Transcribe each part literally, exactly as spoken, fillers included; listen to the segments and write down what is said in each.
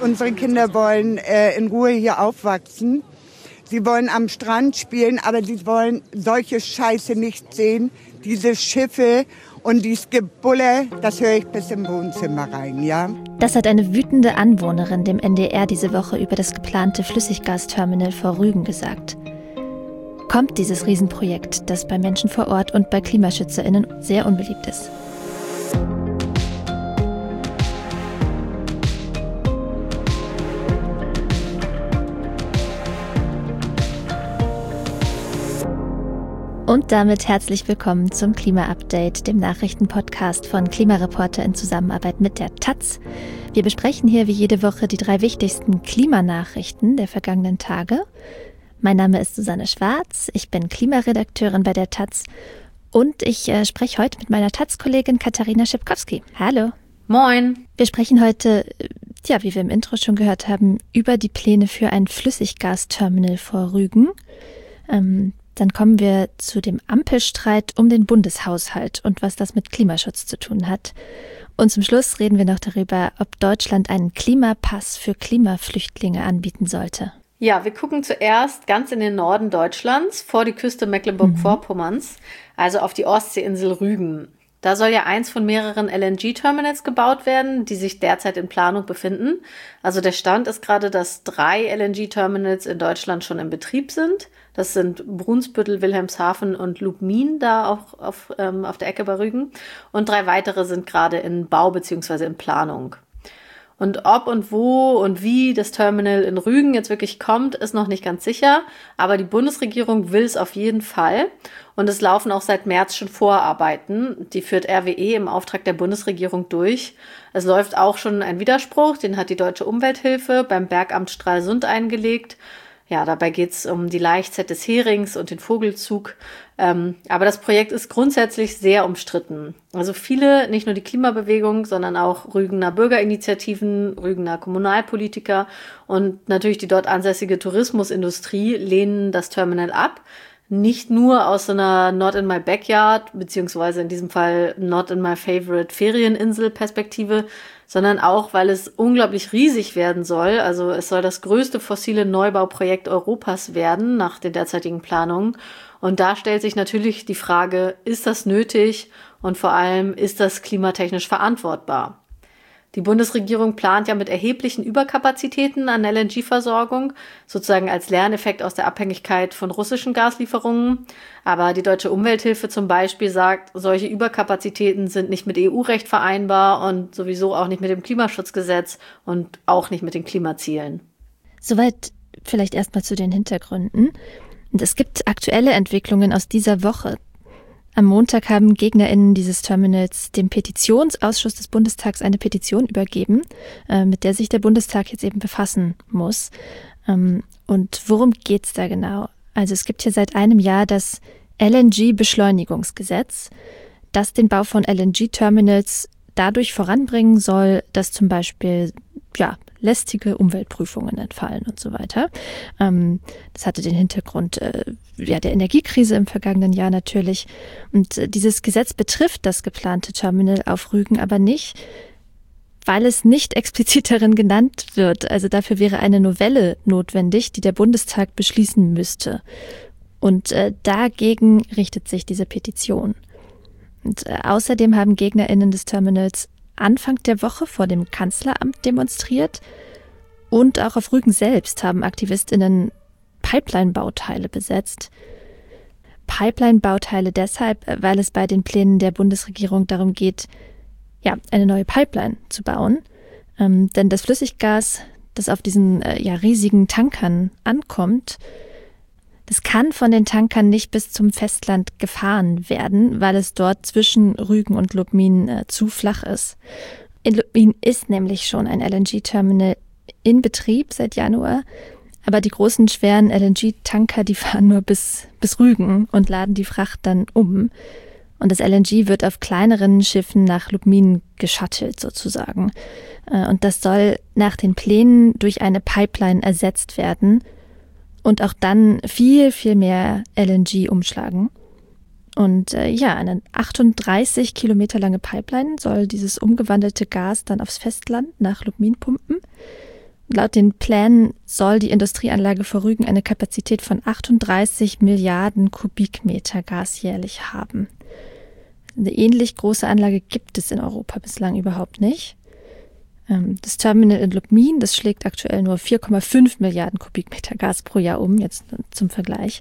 Unsere Kinder wollen äh, in Ruhe hier aufwachsen. Sie wollen am Strand spielen, aber sie wollen solche Scheiße nicht sehen. Diese Schiffe und dieses Gebulle, das höre ich bis im Wohnzimmer rein, ja. Das hat eine wütende Anwohnerin dem N D R diese Woche über das geplante Flüssiggasterminal vor Rügen gesagt. Kommt dieses Riesenprojekt, das bei Menschen vor Ort und bei KlimaschützerInnen sehr unbeliebt ist. Und damit herzlich willkommen zum Klima-Update, dem Nachrichtenpodcast von Klimareporter in Zusammenarbeit mit der Taz. Wir besprechen hier wie jede Woche die drei wichtigsten Klimanachrichten der vergangenen Tage. Mein Name ist Susanne Schwarz, ich bin Klimaredakteurin bei der Taz und ich äh, spreche heute mit meiner Taz-Kollegin Katharina Schipkowski. Hallo. Moin. Wir sprechen heute, ja, wie wir im Intro schon gehört haben, über die Pläne für ein Flüssiggasterminal vor Rügen. Ähm, Dann kommen wir zu dem Ampelstreit um den Bundeshaushalt und was das mit Klimaschutz zu tun hat. Und zum Schluss reden wir noch darüber, ob Deutschland einen Klimapass für Klimaflüchtlinge anbieten sollte. Ja, wir gucken zuerst ganz in den Norden Deutschlands, vor die Küste Mecklenburg-Vorpommerns, also auf die Ostseeinsel Rügen. Da soll ja eins von mehreren L N G-Terminals gebaut werden, die sich derzeit in Planung befinden. Also der Stand ist gerade, dass drei L N G-Terminals in Deutschland schon in Betrieb sind. Das sind Brunsbüttel, Wilhelmshaven und Lubmin, da auch auf, ähm, auf der Ecke bei Rügen. Und drei weitere sind gerade in Bau bzw. in Planung. Und ob und wo und wie das Terminal in Rügen jetzt wirklich kommt, ist noch nicht ganz sicher. Aber die Bundesregierung will es auf jeden Fall. Und es laufen auch seit März schon Vorarbeiten. Die führt R W E im Auftrag der Bundesregierung durch. Es läuft auch schon ein Widerspruch, den hat die Deutsche Umwelthilfe beim Bergamt Stralsund eingelegt. Ja, dabei geht es um die Laichzeit des Herings und den Vogelzug. Ähm, aber das Projekt ist grundsätzlich sehr umstritten. Also viele, nicht nur die Klimabewegung, sondern auch Rügener Bürgerinitiativen, Rügener Kommunalpolitiker und natürlich die dort ansässige Tourismusindustrie lehnen das Terminal ab. Nicht nur aus so einer Not in my backyard, beziehungsweise in diesem Fall Not in my favorite Ferieninsel-Perspektive, sondern auch, weil es unglaublich riesig werden soll. Also es soll das größte fossile Neubauprojekt Europas werden, nach den derzeitigen Planungen. Und da stellt sich natürlich die Frage, ist das nötig und vor allem, ist das klimatechnisch verantwortbar? Die Bundesregierung plant ja mit erheblichen Überkapazitäten an L N G-Versorgung, sozusagen als Lerneffekt aus der Abhängigkeit von russischen Gaslieferungen. Aber die Deutsche Umwelthilfe zum Beispiel sagt, solche Überkapazitäten sind nicht mit E U-Recht vereinbar und sowieso auch nicht mit dem Klimaschutzgesetz und auch nicht mit den Klimazielen. Soweit vielleicht erstmal zu den Hintergründen. Und es gibt aktuelle Entwicklungen aus dieser Woche. Am Montag haben GegnerInnen dieses Terminals dem Petitionsausschuss des Bundestags eine Petition übergeben, äh, mit der sich der Bundestag jetzt eben befassen muss. Ähm, und worum geht's da genau? Also es gibt hier seit einem Jahr das L N G-Beschleunigungsgesetz, das den Bau von L N G-Terminals dadurch voranbringen soll, dass zum Beispiel ja, lästige Umweltprüfungen entfallen und so weiter. Ähm, das hatte den Hintergrund äh, ja, der Energiekrise im vergangenen Jahr natürlich. Und äh, dieses Gesetz betrifft das geplante Terminal auf Rügen aber nicht, weil es nicht explizit darin genannt wird. Also dafür wäre eine Novelle notwendig, die der Bundestag beschließen müsste. Und äh, dagegen richtet sich diese Petition. Und äh, außerdem haben GegnerInnen des Terminals Anfang der Woche vor dem Kanzleramt demonstriert und auch auf Rügen selbst haben AktivistInnen Pipeline-Bauteile besetzt. Pipeline-Bauteile deshalb, weil es bei den Plänen der Bundesregierung darum geht, ja, eine neue Pipeline zu bauen. Ähm, denn das Flüssiggas, das auf diesen äh, ja, riesigen Tankern ankommt, das kann von den Tankern nicht bis zum Festland gefahren werden, weil es dort zwischen Rügen und Lubmin äh, zu flach ist. In Lubmin ist nämlich schon ein L N G-Terminal in Betrieb seit Januar, aber die großen, schweren L N G-Tanker, die fahren nur bis, bis Rügen und laden die Fracht dann um. Und das L N G wird auf kleineren Schiffen nach Lubmin geschuttelt sozusagen. Und das soll nach den Plänen durch eine Pipeline ersetzt werden und auch dann viel, viel mehr L N G umschlagen. Und äh, ja, eine achtunddreißig Kilometer lange Pipeline soll dieses umgewandelte Gas dann aufs Festland nach Lubmin pumpen. Laut den Plänen soll die Industrieanlage vor Rügen eine Kapazität von achtunddreißig Milliarden Kubikmeter Gas jährlich haben. Eine ähnlich große Anlage gibt es in Europa bislang überhaupt nicht. Das Terminal in Lubmin, das schlägt aktuell nur vier Komma fünf Milliarden Kubikmeter Gas pro Jahr um, jetzt zum Vergleich.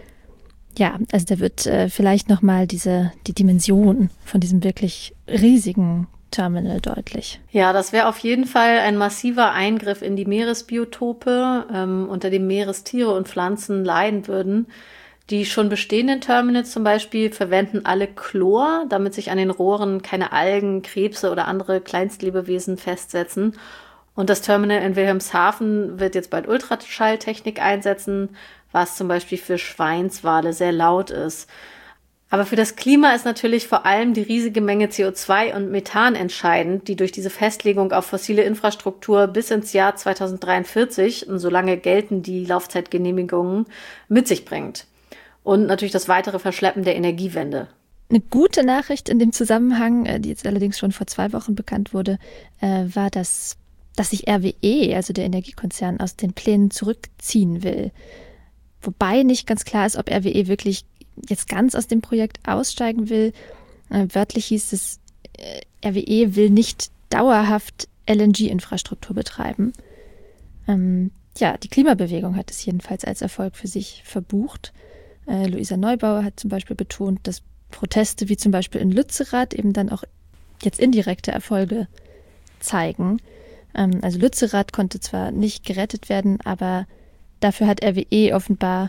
Ja, also da wird äh, vielleicht nochmal diese, die Dimension von diesem wirklich riesigen Terminal deutlich. Ja, das wäre auf jeden Fall ein massiver Eingriff in die Meeresbiotope, ähm, unter dem Meerestiere und Pflanzen leiden würden. Die schon bestehenden Terminals zum Beispiel verwenden alle Chlor, damit sich an den Rohren keine Algen, Krebse oder andere Kleinstlebewesen festsetzen. Und das Terminal in Wilhelmshaven wird jetzt bald Ultraschalltechnik einsetzen, was zum Beispiel für Schweinswale sehr laut ist. Aber für das Klima ist natürlich vor allem die riesige Menge C O zwei und Methan entscheidend, die durch diese Festlegung auf fossile Infrastruktur bis ins Jahr zweitausenddreiundvierzig, und solange gelten die Laufzeitgenehmigungen, mit sich bringt. Und natürlich das weitere Verschleppen der Energiewende. Eine gute Nachricht in dem Zusammenhang, die jetzt allerdings schon vor zwei Wochen bekannt wurde, war, dass, dass sich R W E, also der Energiekonzern, aus den Plänen zurückziehen will. Wobei nicht ganz klar ist, ob R W E wirklich jetzt ganz aus dem Projekt aussteigen will. Wörtlich hieß es, R W E will nicht dauerhaft L N G-Infrastruktur betreiben. Ähm, ja, die Klimabewegung hat es jedenfalls als Erfolg für sich verbucht. Äh, Luisa Neubauer hat zum Beispiel betont, dass Proteste wie zum Beispiel in Lützerath eben dann auch jetzt indirekte Erfolge zeigen. Ähm, also Lützerath konnte zwar nicht gerettet werden, aber dafür hat R W E offenbar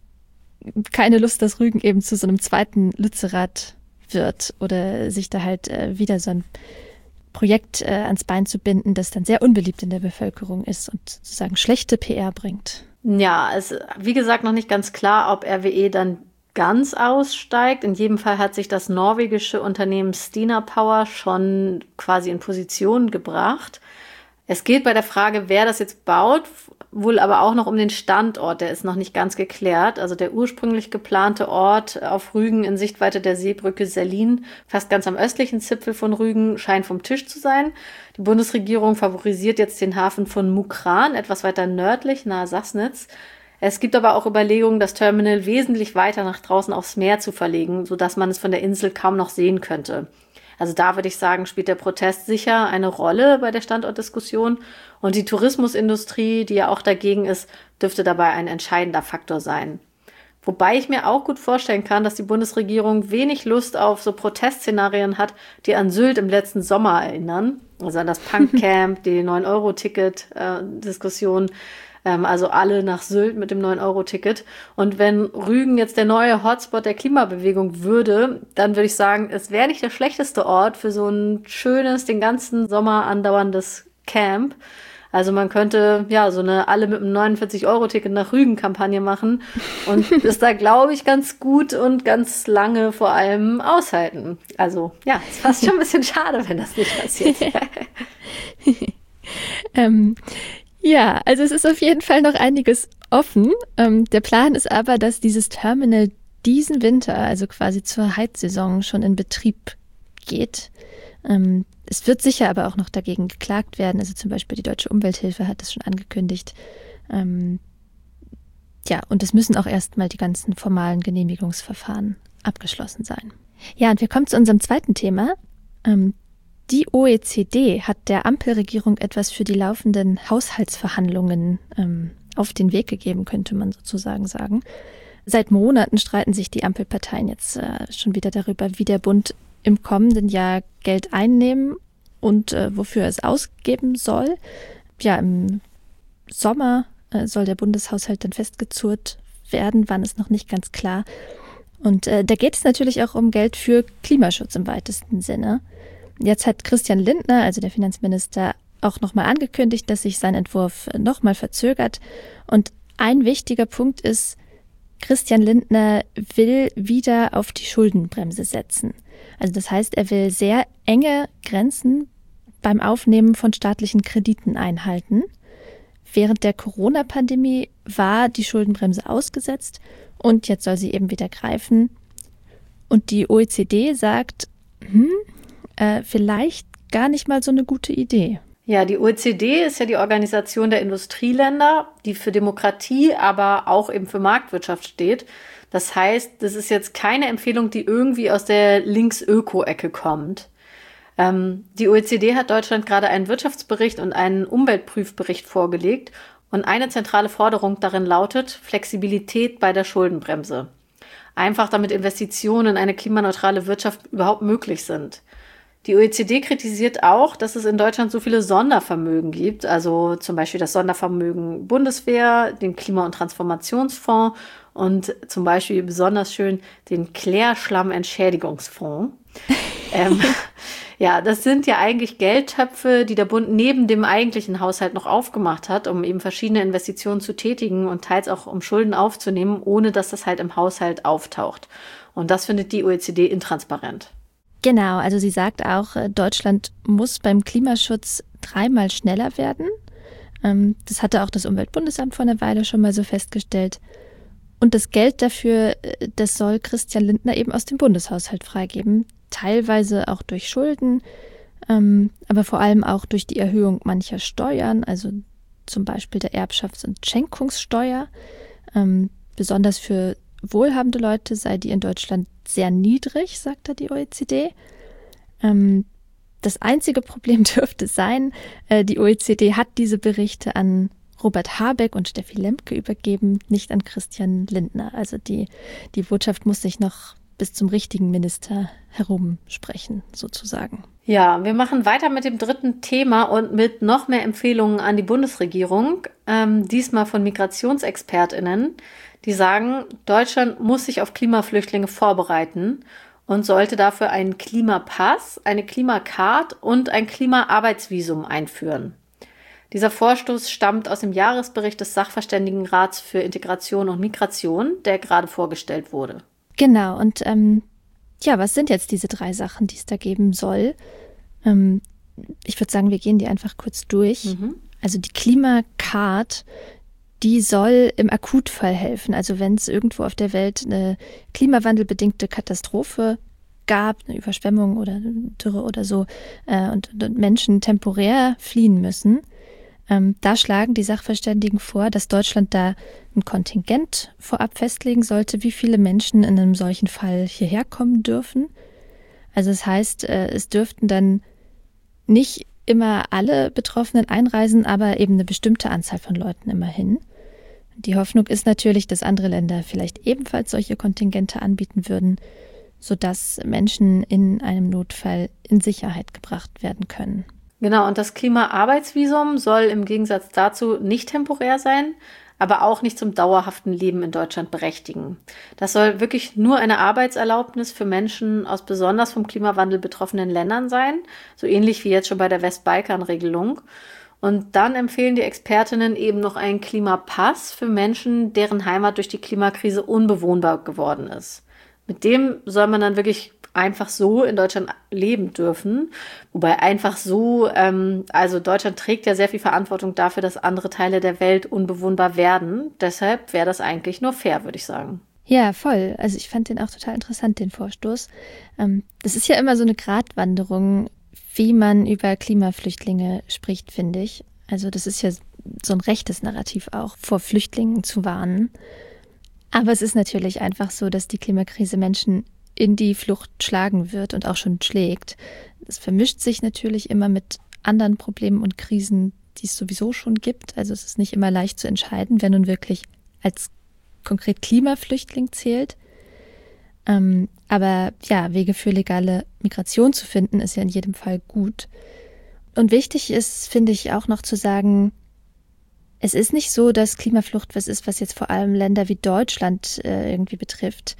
keine Lust, dass Rügen eben zu so einem zweiten Lützerath wird oder sich da halt äh, wieder so ein Projekt äh, ans Bein zu binden, das dann sehr unbeliebt in der Bevölkerung ist und sozusagen schlechte P R bringt. Ja, es ist wie gesagt noch nicht ganz klar, ob R W E dann ganz aussteigt. In jedem Fall hat sich das norwegische Unternehmen Stina Power schon quasi in Position gebracht. Es geht bei der Frage, wer das jetzt baut, wohl aber auch noch um den Standort. Der ist noch nicht ganz geklärt. Also der ursprünglich geplante Ort auf Rügen in Sichtweite der Seebrücke Sellin, fast ganz am östlichen Zipfel von Rügen, scheint vom Tisch zu sein. Die Bundesregierung favorisiert jetzt den Hafen von Mukran, etwas weiter nördlich, nahe Sassnitz. Es gibt aber auch Überlegungen, das Terminal wesentlich weiter nach draußen aufs Meer zu verlegen, sodass man es von der Insel kaum noch sehen könnte. Also da würde ich sagen, spielt der Protest sicher eine Rolle bei der Standortdiskussion. Und die Tourismusindustrie, die ja auch dagegen ist, dürfte dabei ein entscheidender Faktor sein. Wobei ich mir auch gut vorstellen kann, dass die Bundesregierung wenig Lust auf so Protestszenarien hat, die an Sylt im letzten Sommer erinnern. Also an das Punkcamp, die neun Euro Ticket Diskussion. Also alle nach Sylt mit dem neun Euro Ticket. Und wenn Rügen jetzt der neue Hotspot der Klimabewegung würde, dann würde ich sagen, es wäre nicht der schlechteste Ort für so ein schönes, den ganzen Sommer andauerndes Camp. Also man könnte ja so eine alle mit einem neunundvierzig Euro Ticket nach Rügen Kampagne machen und das da, glaube ich, ganz gut und ganz lange vor allem aushalten. Also ja, ist fast schon ein bisschen schade, wenn das nicht passiert. ähm, ja, also es ist auf jeden Fall noch einiges offen. Ähm, der Plan ist aber, dass dieses Terminal diesen Winter, also quasi zur Heizsaison, schon in Betrieb geht. Ähm, es wird sicher aber auch noch dagegen geklagt werden. Also zum Beispiel die Deutsche Umwelthilfe hat das schon angekündigt. Ähm, ja, und es müssen auch erstmal die ganzen formalen Genehmigungsverfahren abgeschlossen sein. Ja, und wir kommen zu unserem zweiten Thema. Ähm, Die O E C D hat der Ampelregierung etwas für die laufenden Haushaltsverhandlungen ähm, auf den Weg gegeben, könnte man sozusagen sagen. Seit Monaten streiten sich die Ampelparteien jetzt äh, schon wieder darüber, wie der Bund im kommenden Jahr Geld einnehmen und äh, wofür er es ausgeben soll. Ja, im Sommer äh, soll der Bundeshaushalt dann festgezurrt werden, wann ist noch nicht ganz klar. Und äh, da geht es natürlich auch um Geld für Klimaschutz im weitesten Sinne. Jetzt hat Christian Lindner, also der Finanzminister, auch nochmal angekündigt, dass sich sein Entwurf nochmal verzögert. Und ein wichtiger Punkt ist, Christian Lindner will wieder auf die Schuldenbremse setzen. Also das heißt, er will sehr enge Grenzen beim Aufnehmen von staatlichen Krediten einhalten. Während der Corona-Pandemie war die Schuldenbremse ausgesetzt und jetzt soll sie eben wieder greifen. Und die O E C D sagt, hm, Äh, vielleicht gar nicht mal so eine gute Idee. Ja, die O E C D ist ja die Organisation der Industrieländer, die für Demokratie, aber auch eben für Marktwirtschaft steht. Das heißt, das ist jetzt keine Empfehlung, die irgendwie aus der Links-Öko-Ecke kommt. Ähm, die O E C D hat Deutschland gerade einen Wirtschaftsbericht und einen Umweltprüfbericht vorgelegt. Und eine zentrale Forderung darin lautet Flexibilität bei der Schuldenbremse. Einfach damit Investitionen in eine klimaneutrale Wirtschaft überhaupt möglich sind. Die O E C D kritisiert auch, dass es in Deutschland so viele Sondervermögen gibt, also zum Beispiel das Sondervermögen Bundeswehr, den Klima- und Transformationsfonds und zum Beispiel besonders schön den Klärschlammentschädigungsfonds. ähm, ja, das sind ja eigentlich Geldtöpfe, die der Bund neben dem eigentlichen Haushalt noch aufgemacht hat, um eben verschiedene Investitionen zu tätigen und teils auch um Schulden aufzunehmen, ohne dass das halt im Haushalt auftaucht. Und das findet die O E C D intransparent. Genau, also sie sagt auch, Deutschland muss beim Klimaschutz dreimal schneller werden. Das hatte auch das Umweltbundesamt vor einer Weile schon mal so festgestellt. Und das Geld dafür, das soll Christian Lindner eben aus dem Bundeshaushalt freigeben. Teilweise auch durch Schulden, aber vor allem auch durch die Erhöhung mancher Steuern, also zum Beispiel der Erbschafts- und Schenkungssteuer. Besonders für wohlhabende Leute sei die in Deutschland sehr niedrig, sagt da die O E C D. Ähm, das einzige Problem dürfte sein, äh, die O E C D hat diese Berichte an Robert Habeck und Steffi Lemke übergeben, nicht an Christian Lindner. Also die, die Botschaft muss sich noch bis zum richtigen Minister herumsprechen, sozusagen. Ja, wir machen weiter mit dem dritten Thema und mit noch mehr Empfehlungen an die Bundesregierung, ähm, diesmal von MigrationsexpertInnen, die sagen, Deutschland muss sich auf Klimaflüchtlinge vorbereiten und sollte dafür einen Klimapass, eine Klimacard und ein Klimaarbeitsvisum einführen. Dieser Vorstoß stammt aus dem Jahresbericht des Sachverständigenrats für Integration und Migration, der gerade vorgestellt wurde. Genau, und ähm, ja, was sind jetzt diese drei Sachen, die es da geben soll? Ähm, ich würde sagen, wir gehen die einfach kurz durch. Mhm. Also die Klimacard, die soll im Akutfall helfen. Also wenn es irgendwo auf der Welt eine klimawandelbedingte Katastrophe gab, eine Überschwemmung oder eine Dürre oder so, äh, und, und Menschen temporär fliehen müssen, ähm, da schlagen die Sachverständigen vor, dass Deutschland da ein Kontingent vorab festlegen sollte, wie viele Menschen in einem solchen Fall hierher kommen dürfen. Also das heißt, äh, es dürften dann nicht immer alle Betroffenen einreisen, aber eben eine bestimmte Anzahl von Leuten immerhin. Die Hoffnung ist natürlich, dass andere Länder vielleicht ebenfalls solche Kontingente anbieten würden, sodass Menschen in einem Notfall in Sicherheit gebracht werden können. Genau, und das Klimaarbeitsvisum soll im Gegensatz dazu nicht temporär sein, aber auch nicht zum dauerhaften Leben in Deutschland berechtigen. Das soll wirklich nur eine Arbeitserlaubnis für Menschen aus besonders vom Klimawandel betroffenen Ländern sein, so ähnlich wie jetzt schon bei der Westbalkan-Regelung. Und dann empfehlen die Expertinnen eben noch einen Klimapass für Menschen, deren Heimat durch die Klimakrise unbewohnbar geworden ist. Mit dem soll man dann wirklich einfach so in Deutschland leben dürfen. Wobei einfach so, ähm, also Deutschland trägt ja sehr viel Verantwortung dafür, dass andere Teile der Welt unbewohnbar werden. Deshalb wäre das eigentlich nur fair, würde ich sagen. Ja, voll. Also ich fand den auch total interessant, den Vorstoß. Ähm, das ist ja immer so eine Gratwanderung, wie man über Klimaflüchtlinge spricht, finde ich. Also das ist ja so ein rechtes Narrativ auch, vor Flüchtlingen zu warnen. Aber es ist natürlich einfach so, dass die Klimakrise Menschen in die Flucht schlagen wird und auch schon schlägt. Es vermischt sich natürlich immer mit anderen Problemen und Krisen, die es sowieso schon gibt. Also es ist nicht immer leicht zu entscheiden, wer nun wirklich als konkret Klimaflüchtling zählt. Ähm, aber ja, Wege für legale Migration zu finden, ist ja in jedem Fall gut. Und wichtig ist, finde ich, auch noch zu sagen, es ist nicht so, dass Klimaflucht was ist, was jetzt vor allem Länder wie Deutschland äh, irgendwie betrifft.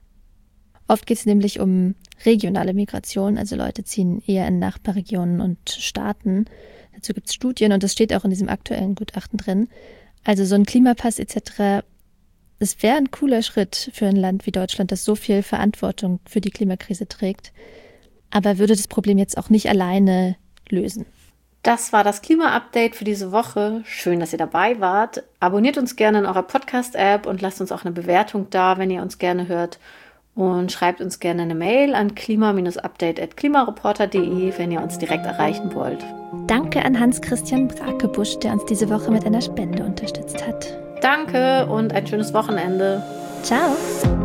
Oft geht es nämlich um regionale Migration, also Leute ziehen eher in Nachbarregionen und Staaten. Dazu gibt es Studien und das steht auch in diesem aktuellen Gutachten drin. Also so ein Klimapass et cetera, das wäre ein cooler Schritt für ein Land wie Deutschland, das so viel Verantwortung für die Klimakrise trägt, aber würde das Problem jetzt auch nicht alleine lösen. Das war das Klima-Update für diese Woche. Schön, dass ihr dabei wart. Abonniert uns gerne in eurer Podcast-App und lasst uns auch eine Bewertung da, wenn ihr uns gerne hört. Und schreibt uns gerne eine Mail an klima-update at klimareporter punkt de, wenn ihr uns direkt erreichen wollt. Danke an Hans-Christian Brakebusch, der uns diese Woche mit einer Spende unterstützt hat. Danke und ein schönes Wochenende. Ciao.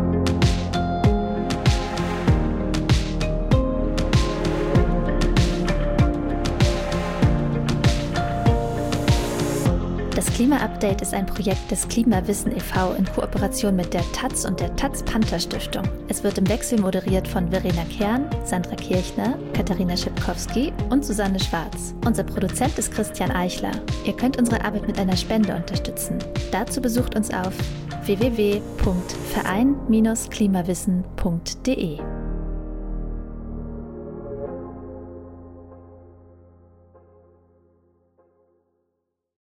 Das Klima-Update ist ein Projekt des Klimawissen e V in Kooperation mit der Taz und der Taz-Panther-Stiftung. Es wird im Wechsel moderiert von Verena Kern, Sandra Kirchner, Katharina Schipkowski und Susanne Schwarz. Unser Produzent ist Christian Eichler. Ihr könnt unsere Arbeit mit einer Spende unterstützen. Dazu besucht uns auf w w w punkt verein Bindestrich klimawissen punkt de.